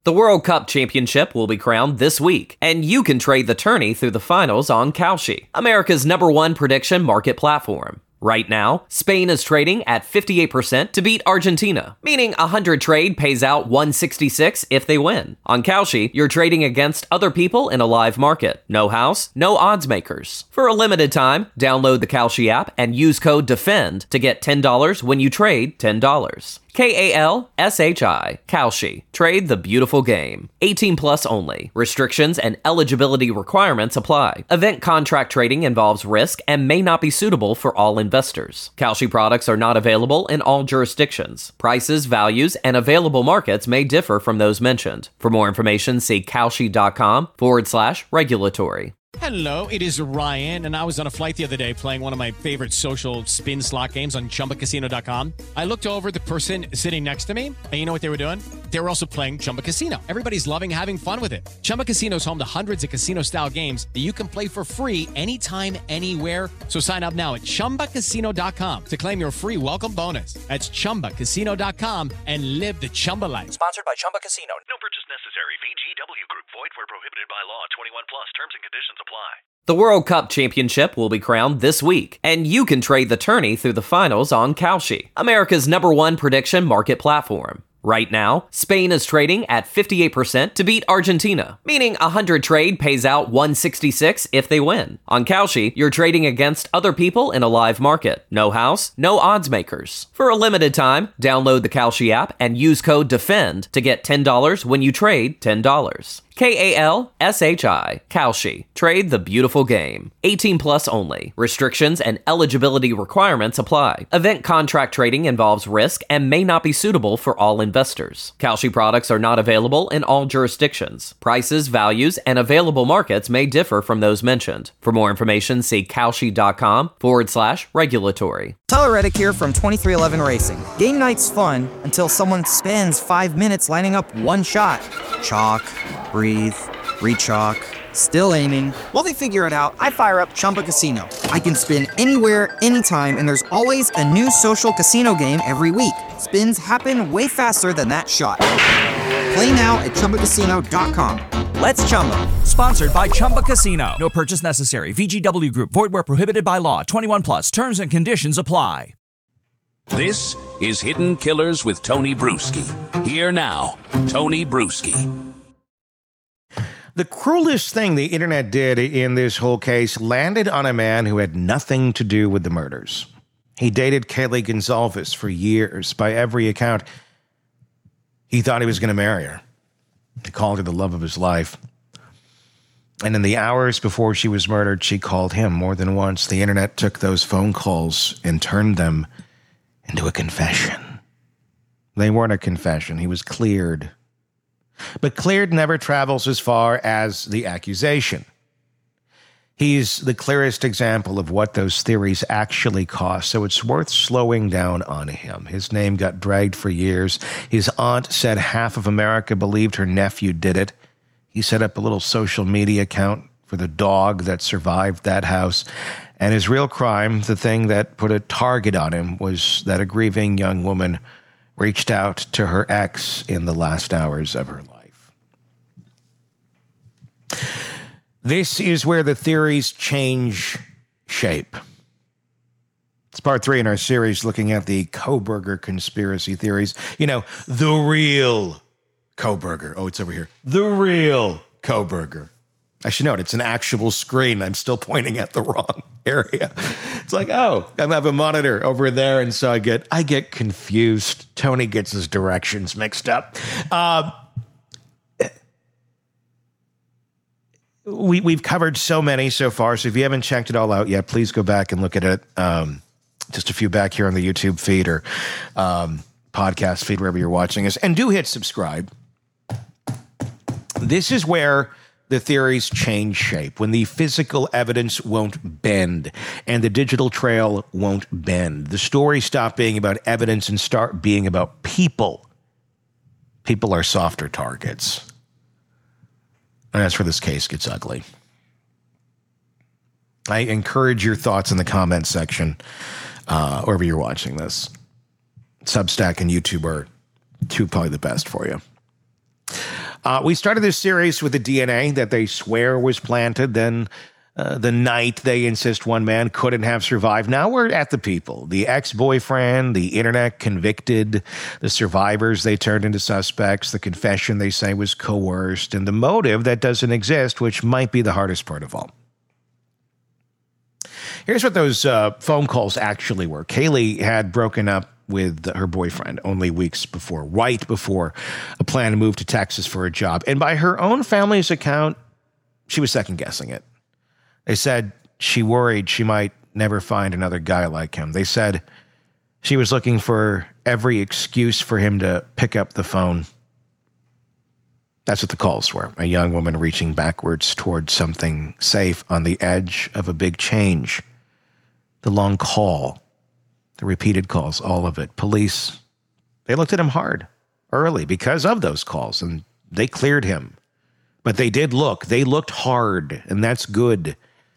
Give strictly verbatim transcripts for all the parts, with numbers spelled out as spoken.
The World Cup Championship will be crowned this week, and you can trade the tourney through the finals on Kalshi, America's number one prediction market platform. Right now, Spain is trading at fifty-eight percent to beat Argentina, meaning a one hundred trade pays out one sixty-six if they win. On Kalshi, you're trading against other people in a live market. No house, no odds makers. For a limited time, download the Kalshi app and use code DEFEND to get ten dollars when you trade ten dollars. K A L S H I, Kalshi. Trade the beautiful game. eighteen plus only. Restrictions and eligibility requirements apply. Event contract trading involves risk and may not be suitable for all investors. Kalshi products are not available in all jurisdictions. Prices, values, and available markets may differ from those mentioned. For more information, see Kalshi.com forward slash regulatory. Hello, it is Ryan, and I was on a flight the other day playing one of my favorite social spin slot games on Chumba Casino dot com. I looked over at the person sitting next to me, and you know what they were doing? They were also playing Chumba Casino. Everybody's loving having fun with it. Chumba Casino is home to hundreds of casino-style games that you can play for free anytime, anywhere. So sign up now at Chumba Casino dot com to claim your free welcome bonus. That's Chumba Casino dot com and live the Chumba life. Sponsored by Chumba Casino. No purchase necessary. V G W Group. Void where prohibited by law. twenty-one plus. Terms and conditions apply. The World Cup Championship will be crowned this week, and you can trade the tourney through the finals on Kalshi, America's number one prediction market platform. Right now, Spain is trading at fifty-eight percent to beat Argentina, meaning a one hundred trade pays out one sixty-six if they win. On Kalshi, you're trading against other people in a live market. No house, no odds makers. For a limited time, download the Kalshi app and use code DEFEND to get ten dollars when you trade ten dollars. K A L S H I, Kalshi. Trade the beautiful game. eighteen plus only. Restrictions and eligibility requirements apply. Event contract trading involves risk and may not be suitable for all investors. Kalshi products are not available in all jurisdictions. Prices, values, and available markets may differ from those mentioned. For more information, see Kalshi.com forward slash regulatory. Tyler Reddick here from twenty-three eleven Racing. Game night's fun until someone spends five minutes lining up one shot. Chalk, breathe, re-chalk, still aiming. While they figure it out, I fire up Chumba Casino. I can spin anywhere, anytime, and there's always a new social casino game every week. Spins happen way faster than that shot. Play now at Chumba Casino dot com. Let's Chumba. Sponsored by Chumba Casino. No purchase necessary. V G W Group. Void where prohibited by law. twenty-one plus. Terms and conditions apply. This is Hidden Killers with Tony Bruschi. Here now, Tony Bruschi. The cruelest thing the internet did in this whole case landed on a man who had nothing to do with the murders. He dated Kaylee Gonzalez for years. By every account, he thought he was going to marry her. He called her the love of his life. And in the hours before she was murdered, she called him more than once. The internet took those phone calls and turned them into a confession. They weren't a confession. He was cleared. But cleared never travels as far as the accusation. He's the clearest example of what those theories actually cost, so it's worth slowing down on him. His name got dragged for years. His aunt said half of America believed her nephew did it. He set up a little social media account for the dog that survived that house. And his real crime, the thing that put a target on him, was that a grieving young woman reached out to her ex in the last hours of her life. This is where the theories change shape. It's part three in our series looking at the Kohberger conspiracy theories. You know, the real Kohberger. Oh, it's over here. The real Kohberger. I should note, it's an actual screen. I'm still pointing at the wrong area. It's like, oh, I have a monitor over there, and so I get I get confused. Tony gets his directions mixed up. Uh, we, we've covered so many so far, so if you haven't checked it all out yet, please go back and look at it. Um, just a few back here on the YouTube feed or um, podcast feed, wherever you're watching us. And do hit subscribe. This is where the theories change shape, when the physical evidence won't bend and the digital trail won't bend. The stories stop being about evidence and start being about people. People are softer targets. And that's where this case gets ugly. I encourage your thoughts in the comments section, uh, wherever you're watching this. Substack and YouTube are two probably the best for you. Uh, we started this series with the D N A that they swear was planted. Then uh, the night they insist one man couldn't have survived. Now we're at the people. The ex-boyfriend, the internet convicted, the survivors they turned into suspects, the confession they say was coerced, and the motive that doesn't exist, which might be the hardest part of all. Here's what those uh, phone calls actually were. Kaylee had broken up with her boyfriend only weeks before, right before a plan to move to Texas for a job. And by her own family's account, she was second-guessing it. They said she worried she might never find another guy like him. They said she was looking for every excuse for him to pick up the phone. That's what the calls were. A young woman reaching backwards towards something safe on the edge of a big change. The long call, the repeated calls, all of it. Police, they looked at him hard early because of those calls, and they cleared him. But they did look. They looked hard, and that's good.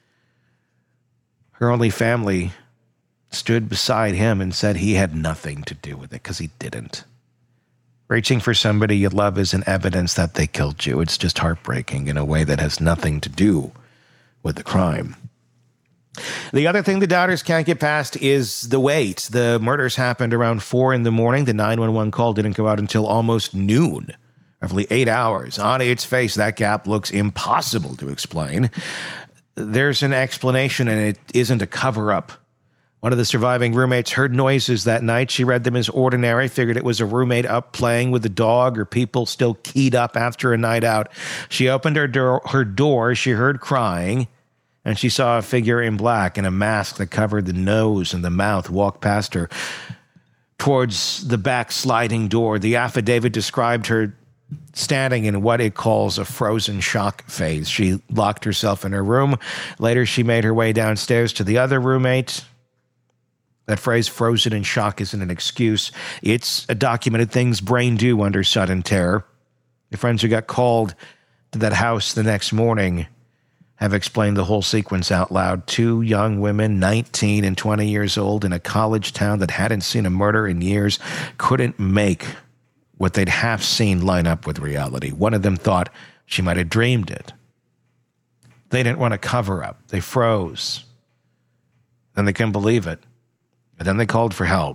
Her only family stood beside him and said he had nothing to do with it because he didn't. Reaching for somebody you love isn't evidence that they killed you. It's just heartbreaking in a way that has nothing to do with the crime. The other thing the doubters can't get past is the wait. The murders happened around four in the morning. The nine one one call didn't go out until almost noon, roughly eight hours. On its face, that gap looks impossible to explain. There's an explanation, and it isn't a cover-up. One of the surviving roommates heard noises that night. She read them as ordinary, figured it was a roommate up playing with the dog or people still keyed up after a night out. She opened her door, her door. She heard crying, and she saw a figure in black in a mask that covered the nose and the mouth walk past her towards the back sliding door. The affidavit described her standing in what it calls a frozen shock phase. She locked herself in her room. Later, she made her way downstairs to the other roommate. That phrase, frozen in shock, isn't an excuse. It's a documented things brain do under sudden terror. The friends who got called to that house the next morning have explained the whole sequence out loud. Two young women, nineteen and twenty years old, in a college town that hadn't seen a murder in years, couldn't make what they'd half seen line up with reality. One of them thought she might have dreamed it. They didn't want to cover up. They froze. Then they couldn't believe it. And then they called for help.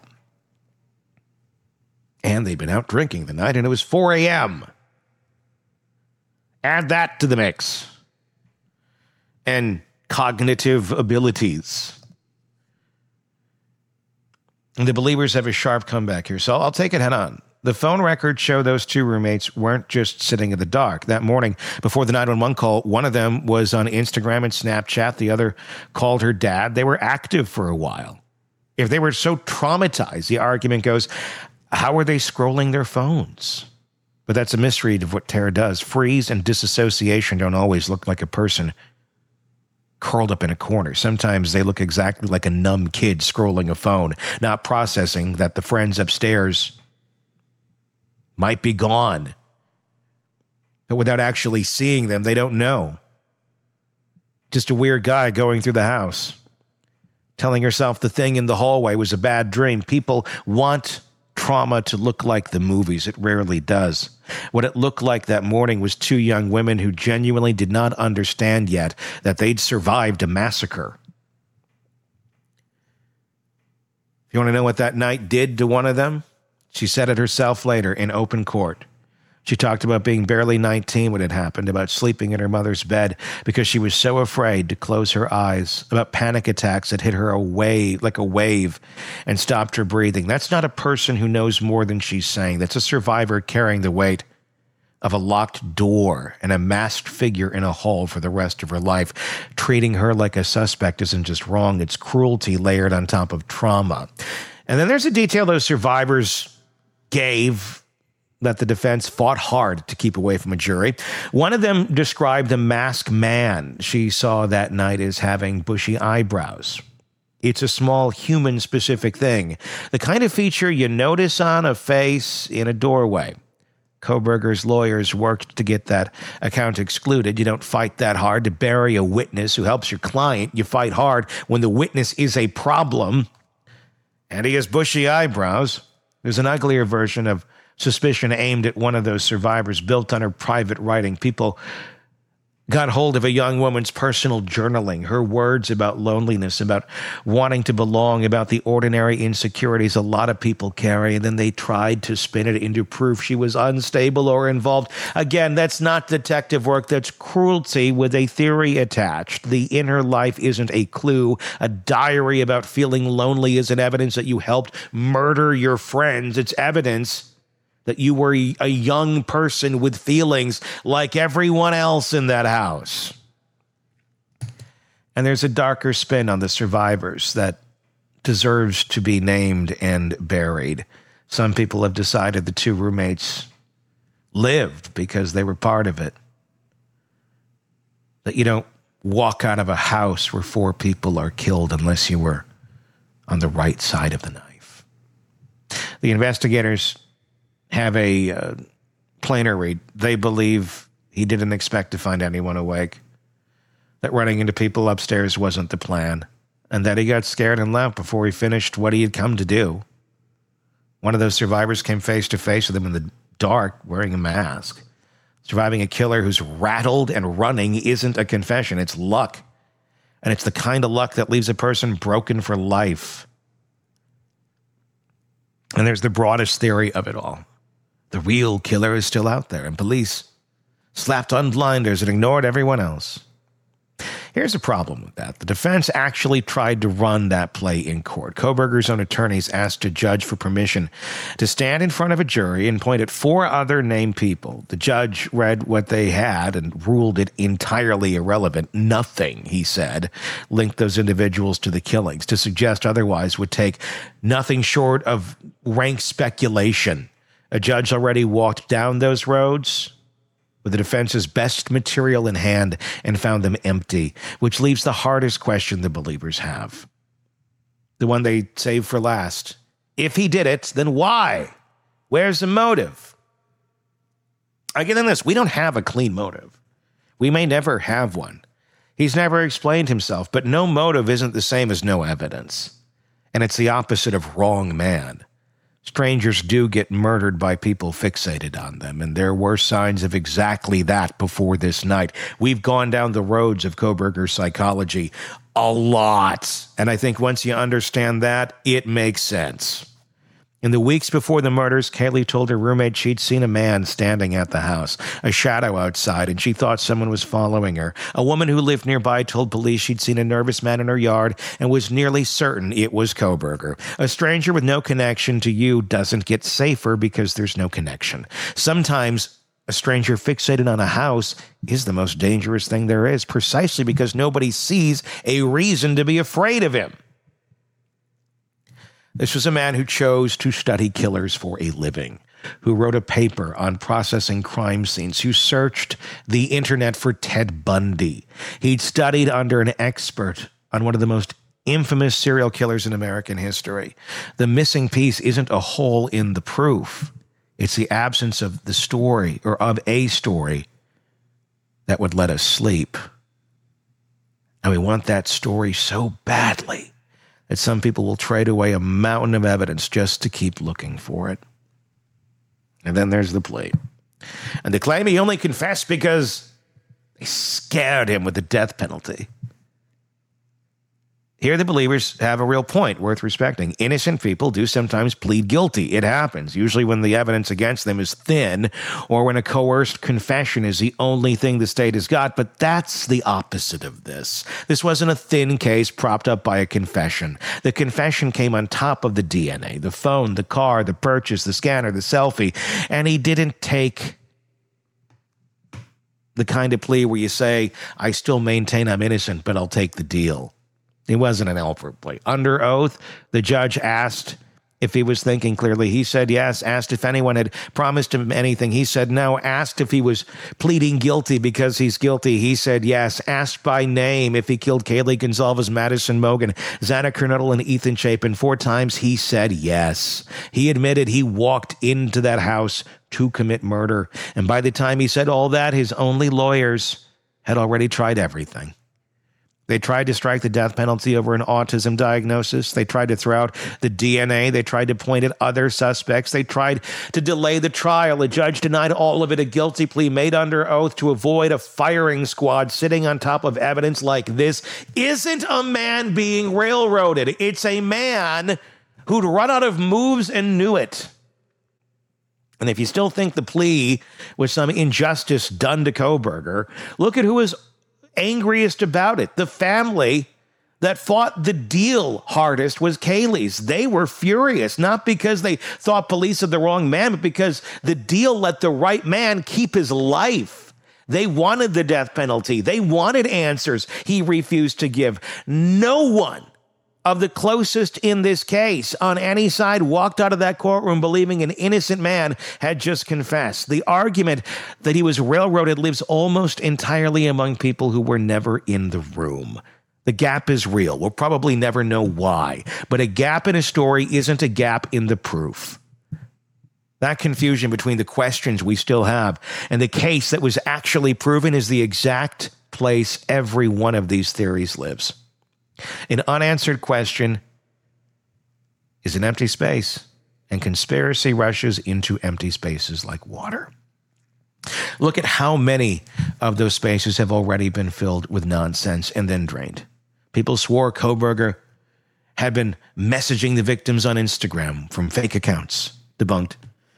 And they'd been out drinking the night, and it was four a.m. Add that to the mix. And cognitive abilities. And the believers have a sharp comeback here, so I'll take it head on. The phone records show those two roommates weren't just sitting in the dark. That morning, before the nine one one call, one of them was on Instagram and Snapchat. The other called her dad. They were active for a while. If they were so traumatized, the argument goes, how were they scrolling their phones? But that's a misread of what terror does. Freeze and disassociation don't always look like a person curled up in a corner. Sometimes they look exactly like a numb kid scrolling a phone, not processing that the friends upstairs might be gone. But without actually seeing them, they don't know. Just a weird guy going through the house, telling herself the thing in the hallway was a bad dream. People want trauma to look like the movies. It rarely does. What it looked like that morning was two young women who genuinely did not understand yet that they'd survived a massacre. If you want to know what that night did to one of them, she said it herself later in open court. She talked about being barely nineteen when it happened, about sleeping in her mother's bed because she was so afraid to close her eyes, about panic attacks that hit her a wave, like a wave and stopped her breathing. That's not a person who knows more than she's saying. That's a survivor carrying the weight of a locked door and a masked figure in a hall for the rest of her life. Treating her like a suspect isn't just wrong. It's cruelty layered on top of trauma. And then there's a detail those survivors gave that the defense fought hard to keep away from a jury. One of them described the masked man she saw that night as having bushy eyebrows. It's a small human-specific thing, the kind of feature you notice on a face in a doorway. Kohberger's lawyers worked to get that account excluded. You don't fight that hard to bury a witness who helps your client. You fight hard when the witness is a problem, and he has bushy eyebrows. There's an uglier version of suspicion aimed at one of those survivors built on her private writing. People got hold of a young woman's personal journaling, her words about loneliness, about wanting to belong, about the ordinary insecurities a lot of people carry, and then they tried to spin it into proof she was unstable or involved. Again, that's not detective work. That's cruelty with a theory attached. The inner life isn't a clue. A diary about feeling lonely isn't evidence that you helped murder your friends. It's evidence that you were a young person with feelings like everyone else in that house. And there's a darker spin on the survivors that deserves to be named and buried. Some people have decided the two roommates lived because they were part of it. That you don't walk out of a house where four people are killed unless you were on the right side of the knife. The investigators have a uh, plainer read. They believe he didn't expect to find anyone awake, that running into people upstairs wasn't the plan, and that he got scared and left before he finished what he had come to do. One of those survivors came face to face with him in the dark, wearing a mask. Surviving a killer who's rattled and running isn't a confession, it's luck. And it's the kind of luck that leaves a person broken for life. And there's the broadest theory of it all. The real killer is still out there, and police slapped on blinders and ignored everyone else. Here's the problem with that. The defense actually tried to run that play in court. Kohberger's own attorneys asked a judge for permission to stand in front of a jury and point at four other named people. The judge read what they had and ruled it entirely irrelevant. Nothing, he said, linked those individuals to the killings. To suggest otherwise would take nothing short of rank speculation. A judge already walked down those roads with the defense's best material in hand and found them empty, which leaves the hardest question the believers have. The one they saved for last. If he did it, then why? Where's the motive? Again, in this, we don't have a clean motive. We may never have one. He's never explained himself, but no motive isn't the same as no evidence. And it's the opposite of wrong man. Strangers do get murdered by people fixated on them, and there were signs of exactly that before this night. We've gone down the roads of Kohberger's psychology a lot, and I think once you understand that, it makes sense. In the weeks before the murders, Kaylee told her roommate she'd seen a man standing at the house, a shadow outside, and she thought someone was following her. A woman who lived nearby told police she'd seen a nervous man in her yard and was nearly certain it was Kohberger. A stranger with no connection to you doesn't get safer because there's no connection. Sometimes a stranger fixated on a house is the most dangerous thing there is, precisely because nobody sees a reason to be afraid of him. This was a man who chose to study killers for a living, who wrote a paper on processing crime scenes, who searched the internet for Ted Bundy. He'd studied under an expert on one of the most infamous serial killers in American history. The missing piece isn't a hole in the proof. It's the absence of the story, or of a story, that would let us sleep. And we want that story so badly that some people will trade away a mountain of evidence just to keep looking for it. And then there's the plea. And they claim he only confessed because they scared him with the death penalty. Here the believers have a real point worth respecting. Innocent people do sometimes plead guilty. It happens, usually when the evidence against them is thin or when a coerced confession is the only thing the state has got, but that's the opposite of this. This wasn't a thin case propped up by a confession. The confession came on top of the D N A, the phone, the car, the purchase, the scanner, the selfie, and he didn't take the kind of plea where you say, I still maintain I'm innocent, but I'll take the deal. It wasn't an Alfred plea. Under oath, the judge asked if he was thinking clearly. He said yes. Asked if anyone had promised him anything. He said no. Asked if he was pleading guilty because he's guilty. He said yes. Asked by name if he killed Kaylee Gonzalez, Madison Mogen, Xana Kernodle, and Ethan Chapin four times. He said yes. He admitted he walked into that house to commit murder. And by the time he said all that, his only lawyers had already tried everything. They tried to strike the death penalty over an autism diagnosis. They tried to throw out the D N A. They tried to point at other suspects. They tried to delay the trial. A judge denied all of it, a guilty plea made under oath to avoid a firing squad sitting on top of evidence like this. Isn't a man being railroaded. It's a man who'd run out of moves and knew it. And if you still think the plea was some injustice done to Kohberger, look at who was angriest about it. The family that fought the deal hardest was Kaylee's. They were furious, not because they thought police had the wrong man, but because the deal let the right man keep his life. They wanted the death penalty. They wanted answers he refused to give. No one of the closest in this case on any side walked out of that courtroom believing an innocent man had just confessed. The argument that he was railroaded lives almost entirely among people who were never in the room. The gap is real. We'll probably never know why, but a gap in a story isn't a gap in the proof. That confusion between the questions we still have and the case that was actually proven is the exact place every one of these theories lives. An unanswered question is an empty space, and conspiracy rushes into empty spaces like water. Look at how many of those spaces have already been filled with nonsense and then drained. People swore Kohberger had been messaging the victims on Instagram from fake accounts. Debunked.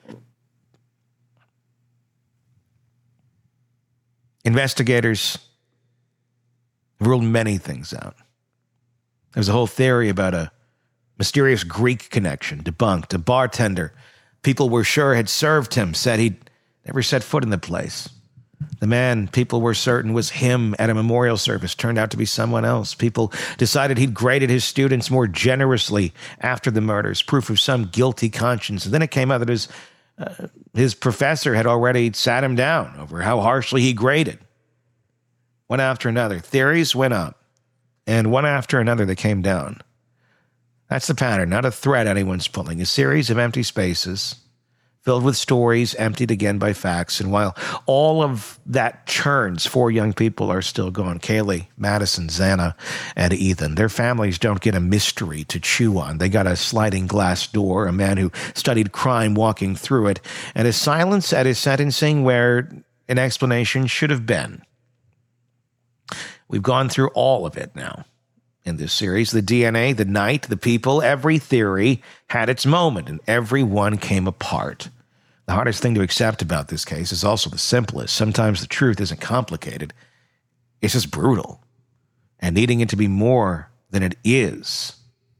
Investigators ruled many things out. There's a whole theory about a mysterious Greek connection, debunked. A bartender people were sure had served him said he'd never set foot in the place. The man people were certain was him at a memorial service turned out to be someone else. People decided he'd graded his students more generously after the murders, proof of some guilty conscience. And then it came out that his, uh, his professor had already sat him down over how harshly he graded. One after another, theories went up. And one after another, they came down. That's the pattern, not a thread anyone's pulling. A series of empty spaces filled with stories emptied again by facts. And while all of that churns, four young people are still gone. Kaylee, Madison, Xana, and Ethan. Their families don't get a mystery to chew on. They got a sliding glass door, a man who studied crime walking through it, and a silence at his sentencing where an explanation should have been. We've gone through all of it now in this series. The D N A, the night, the people, every theory had its moment, and every one came apart. The hardest thing to accept about this case is also the simplest. Sometimes the truth isn't complicated. It's just brutal. And needing it to be more than it is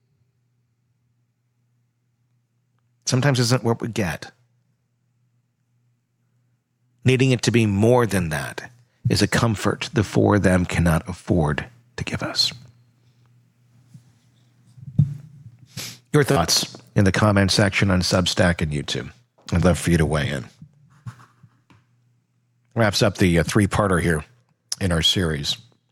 sometimes isn't what we get. Needing it to be more than that is a comfort the four of them cannot afford to give us. Your thoughts in the comment section on Substack and YouTube. I'd love for you to weigh in. Wraps up the uh, three-parter here in our series.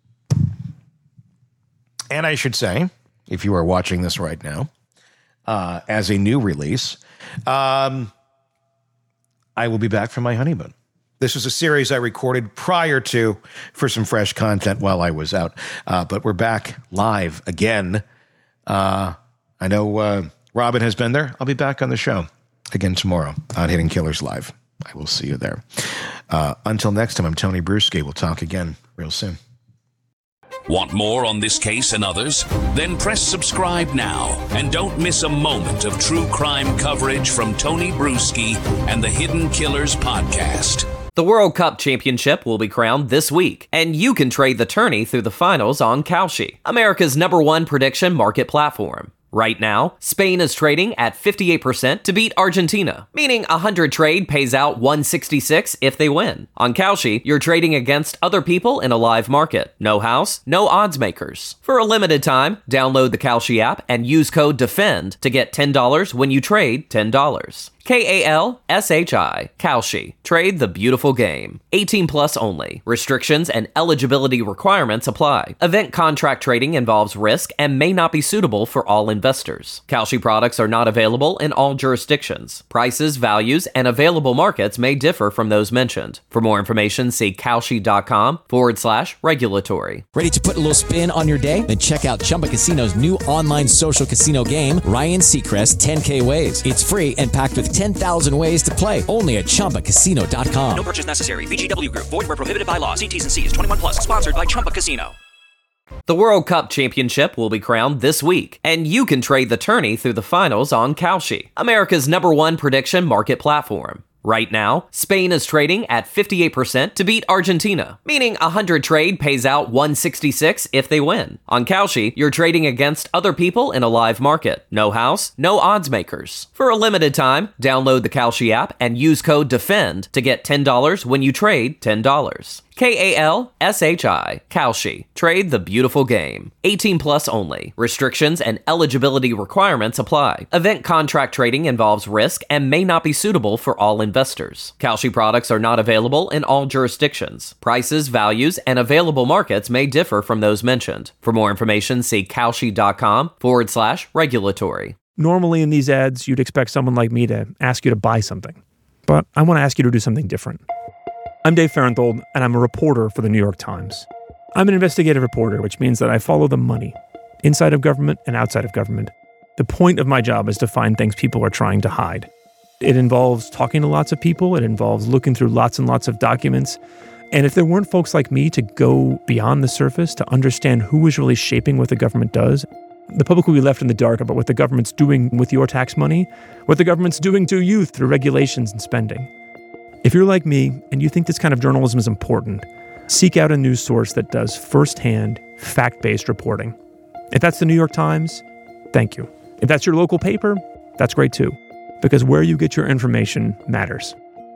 And I should say, if you are watching this right now, uh, as a new release, um, I will be back from my honeymoon. This was a series I recorded prior to for some fresh content while I was out. Uh, but we're back live again. Uh, I know uh, Robin has been there. I'll be back on the show again tomorrow on Hidden Killers Live. I will see you there. Uh, until next time, I'm Tony Bruschi. We'll talk again real soon. Want more on this case and others? Then press subscribe now and don't miss a moment of true crime coverage from Tony Bruschi and the Hidden Killers podcast. The World Cup Championship will be crowned this week, and you can trade the tourney through the finals on Kalshi, America's number one prediction market platform. Right now, Spain is trading at fifty-eight percent to beat Argentina, meaning a one hundred trade pays out one sixty-six if they win. On Kalshi, you're trading against other people in a live market. No house, no odds makers. For a limited time, download the Kalshi app and use code DEFEND to get ten dollars when you trade ten dollars. K A L S H I, Kalshi. Trade the beautiful game. eighteen plus only. Restrictions and eligibility requirements apply. Event contract trading involves risk and may not be suitable for all investors. Kalshi products are not available in all jurisdictions. Prices, values, and available markets may differ from those mentioned. For more information, see Kalshi.com forward slash regulatory. Ready to put a little spin on your day? Then check out Chumba Casino's new online social casino game, Ryan Seacrest ten K Ways. It's free and packed with ten thousand ways to play. Only at Chumba Casino dot com. No purchase necessary. V G W Group. Void where prohibited by law. See T's and C's. twenty-one plus. Sponsored by Chumba Casino. The World Cup Championship will be crowned this week, and you can trade the tourney through the finals on Kalshi, America's number one prediction market platform. Right now, Spain is trading at fifty-eight percent to beat Argentina, meaning a hundred trade pays out one sixty-six if they win. On Kalshi, you're trading against other people in a live market. No house, no odds makers. For a limited time, download the Kalshi app and use code DEFEND to get ten dollars when you trade ten dollars. K A L S H I, Kalshi. Trade the beautiful game. eighteen plus only. Restrictions and eligibility requirements apply. Event contract trading involves risk and may not be suitable for all investors. Kalshi products are not available in all jurisdictions. Prices, values, and available markets may differ from those mentioned. For more information, see Kalshi.com forward slash regulatory. Normally in these ads, you'd expect someone like me to ask you to buy something. But I want to ask you to do something different. I'm Dave Farenthold, and I'm a reporter for the New York Times. I'm an investigative reporter, which means that I follow the money, inside of government and outside of government. The point of my job is to find things people are trying to hide. It involves talking to lots of people. It involves looking through lots and lots of documents. And if there weren't folks like me to go beyond the surface to understand who is really shaping what the government does, the public will be left in the dark about what the government's doing with your tax money, what the government's doing to you through regulations and spending. If you're like me and you think this kind of journalism is important, seek out a news source that does firsthand, fact-based reporting. If that's the New York Times, thank you. If that's your local paper, that's great too, because where you get your information matters.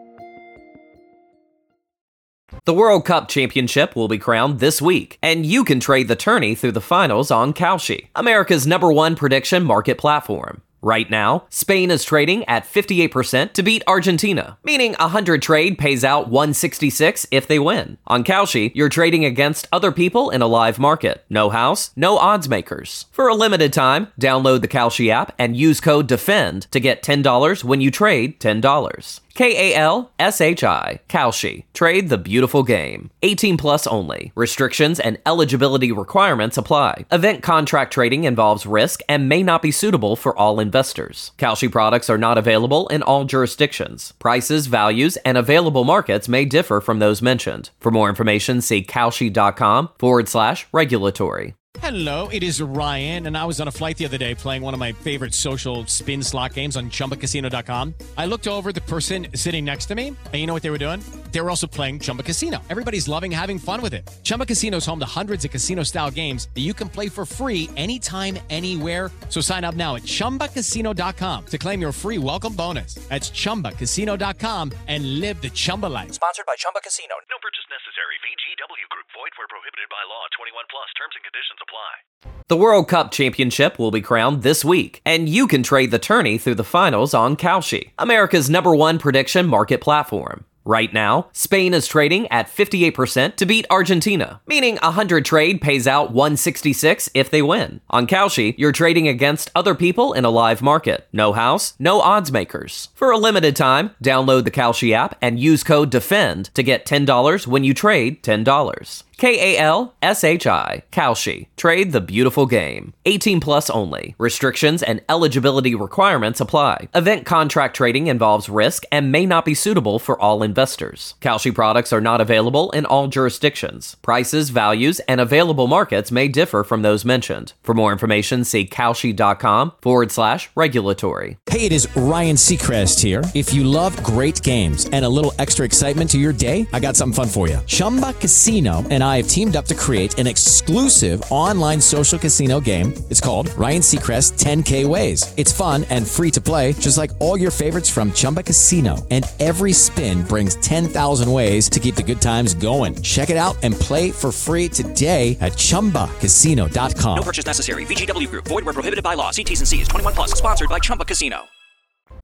The World Cup Championship will be crowned this week, and you can trade the tourney through the finals on Kalshi, America's number one prediction market platform. Right now, Spain is trading at fifty-eight percent to beat Argentina, meaning a hundred trade pays out one sixty-six if they win. On Kalshi, you're trading against other people in a live market. No house, no odds makers. For a limited time, download the Kalshi app and use code DEFEND to get ten dollars when you trade ten dollars. K A L S H I, Kalshi. Trade the beautiful game. eighteen plus only. Restrictions and eligibility requirements apply. Event contract trading involves risk and may not be suitable for all investors. Kalshi products are not available in all jurisdictions. Prices, values, and available markets may differ from those mentioned. For more information, see Kalshi.com forward slash regulatory. Hello, it is Ryan, and I was on a flight the other day playing one of my favorite social spin slot games on Chumba Casino dot com. I looked over at the person sitting next to me, and you know what they were doing? They were also playing Chumba Casino. Everybody's loving having fun with it. Chumba Casino is home to hundreds of casino-style games that you can play for free anytime, anywhere. So sign up now at Chumba Casino dot com to claim your free welcome bonus. That's Chumba Casino dot com and live the Chumba life. Sponsored by Chumba Casino. No purchase necessary. V G W Group. Void where prohibited by law. twenty-one plus. Terms and conditions apply. The World Cup Championship will be crowned this week, and you can trade the tourney through the finals on Kalshi, America's number one prediction market platform. Right now, Spain is trading at fifty-eight percent to beat Argentina, meaning a hundred trade pays out one sixty-six if they win. On Kalshi, you're trading against other people in a live market. No house, no odds makers. For a limited time, download the Kalshi app and use code DEFEND to get ten dollars when you trade ten dollars. K A L S H I, Kalshi. Trade the beautiful game. eighteen plus only. Restrictions and eligibility requirements apply. Event contract trading involves risk and may not be suitable for all investors. Kalshi products are not available in all jurisdictions. Prices, values, and available markets may differ from those mentioned. For more information, see Kalshi.com forward slash regulatory. Hey, it is Ryan Seacrest here. If you love great games and a little extra excitement to your day, I got something fun for you. Chumba Casino and I have teamed up to create an exclusive online social casino game. It's called Ryan Seacrest ten K Ways. It's fun and free to play, just like all your favorites from Chumba Casino. And every spin brings ten thousand ways to keep the good times going. Check it out and play for free today at Chumba Casino dot com. No purchase necessary. V G W Group. Void where prohibited by law. See T's and C's. twenty-one plus. Sponsored by Chumba Casino.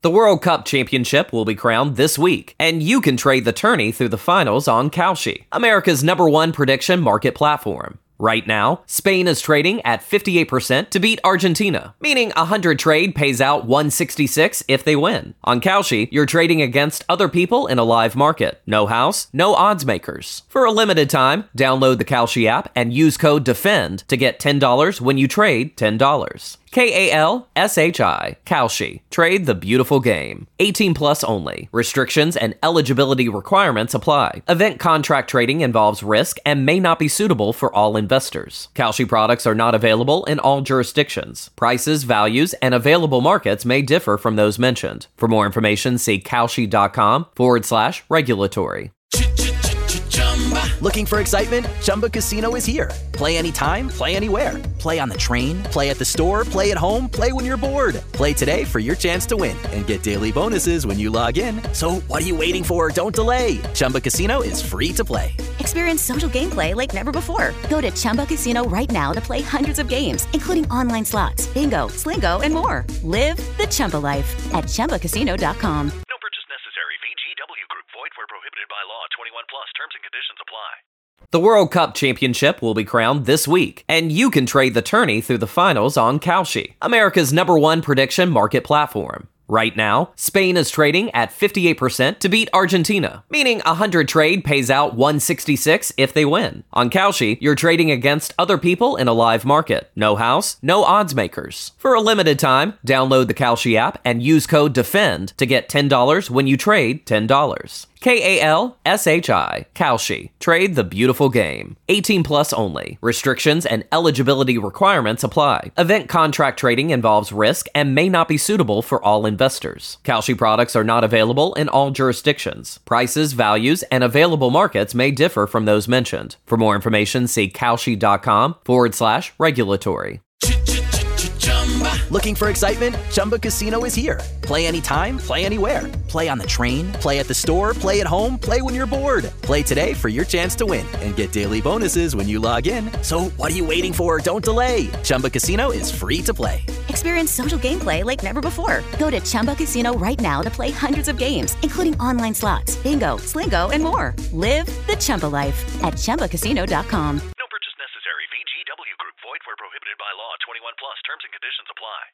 The World Cup Championship will be crowned this week, and you can trade the tourney through the finals on Kalshi, America's number one prediction market platform. Right now, Spain is trading at fifty-eight percent to beat Argentina, meaning a one hundred trade pays out one sixty-six if they win. On Kalshi, you're trading against other people in a live market. No house, no odds makers. For a limited time, download the Kalshi app and use code DEFEND to get ten dollars when you trade ten dollars. K A L S H I, Kalshi. Trade the beautiful game. eighteen plus only. Restrictions and eligibility requirements apply. Event contract trading involves risk and may not be suitable for all investors. Kalshi products are not available in all jurisdictions. Prices, values, and available markets may differ from those mentioned. For more information, see Kalshi.com forward slash regulatory. Looking for excitement? Chumba Casino is here. Play anytime, play anywhere. Play on the train, play at the store, play at home, play when you're bored. Play today for your chance to win and get daily bonuses when you log in. So what are you waiting for? Don't delay. Chumba Casino is free to play. Experience social gameplay like never before. Go to Chumba Casino right now to play hundreds of games, including online slots, bingo, Slingo, and more. Live the Chumba life at Chumba Casino dot com. No purchase necessary. V G W Group. Void where prohibited by law. twenty-one plus. Terms and conditions apply. The World Cup Championship will be crowned this week, and you can trade the tourney through the finals on Kalshi, America's number one prediction market platform. Right now, Spain is trading at fifty-eight percent to beat Argentina, meaning a one hundred trade pays out one sixty-six if they win. On Kalshi, you're trading against other people in a live market. No house, no odds makers. For a limited time, download the Kalshi app and use code DEFEND to get ten dollars when you trade ten dollars. K A L S H I, Kalshi. Trade the beautiful game. eighteen plus only. Restrictions and eligibility requirements apply. Event contract trading involves risk and may not be suitable for all investors. Kalshi products are not available in all jurisdictions. Prices, values, and available markets may differ from those mentioned. For more information, see Kalshi.com forward slash regulatory. Looking for excitement? Chumba Casino is here. Play anytime, play anywhere. Play on the train, play at the store, play at home, play when you're bored. Play today for your chance to win and get daily bonuses when you log in. So what are you waiting for? Don't delay. Chumba Casino is free to play. Experience social gameplay like never before. Go to Chumba Casino right now to play hundreds of games, including online slots, bingo, Slingo, and more. Live the Chumba life at Chumba Casino dot com. No purchase necessary. V G W Group. Void where prohibited by law. twenty-one plus. Terms and conditions apply.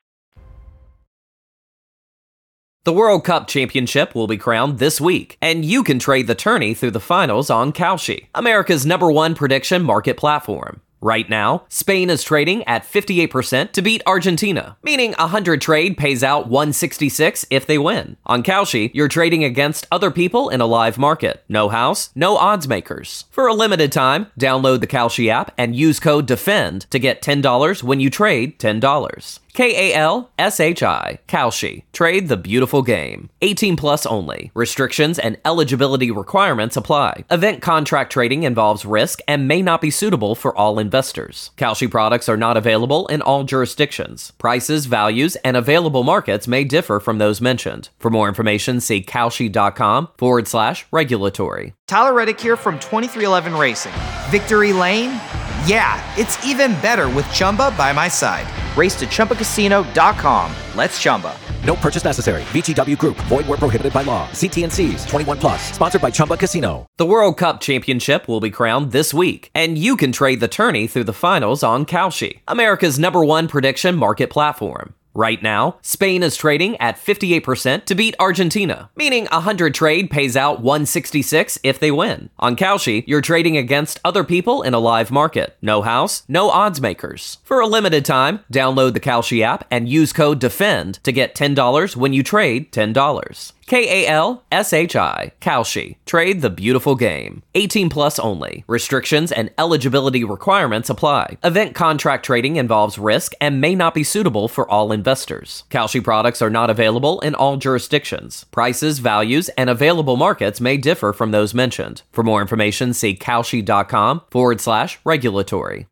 The World Cup Championship will be crowned this week, and you can trade the tourney through the finals on Kalshi, America's number one prediction market platform. Right now, Spain is trading at fifty-eight percent to beat Argentina, meaning a one hundred trade pays out one sixty-six if they win. On Kalshi, you're trading against other people in a live market. No house, no odds makers. For a limited time, download the Kalshi app and use code DEFEND to get ten dollars when you trade ten dollars. K A L S H I, Kalshi. Trade the beautiful game. eighteen plus only. Restrictions and eligibility requirements apply. Event contract trading involves risk and may not be suitable for all investors. Kalshi products are not available in all jurisdictions. Prices, values, and available markets may differ from those mentioned. For more information, see Kalshi.com forward slash regulatory. Tyler Reddick here from twenty-three eleven Racing. Victory Lane? Yeah, it's even better with Chumba by my side. Race to Chumba Casino dot com. Let's Chumba. No purchase necessary. V G W Group. Void where prohibited by law. See T and C's. twenty-one plus. Sponsored by Chumba Casino. The World Cup Championship will be crowned this week, and you can trade the tourney through the finals on Kalshi, America's number one prediction market platform. Right now, Spain is trading at fifty-eight percent to beat Argentina, meaning a one hundred trade pays out one sixty-six if they win. On Kalshi, you're trading against other people in a live market. No house, no odds makers. For a limited time, download the Kalshi app and use code DEFEND to get ten dollars when you trade ten dollars. K A L S H I, Kalshi. Trade the beautiful game. eighteen plus only. Restrictions and eligibility requirements apply. Event contract trading involves risk and may not be suitable for all investors. Kalshi products are not available in all jurisdictions. Prices, values, and available markets may differ from those mentioned. For more information, see Kalshi.com forward slash regulatory.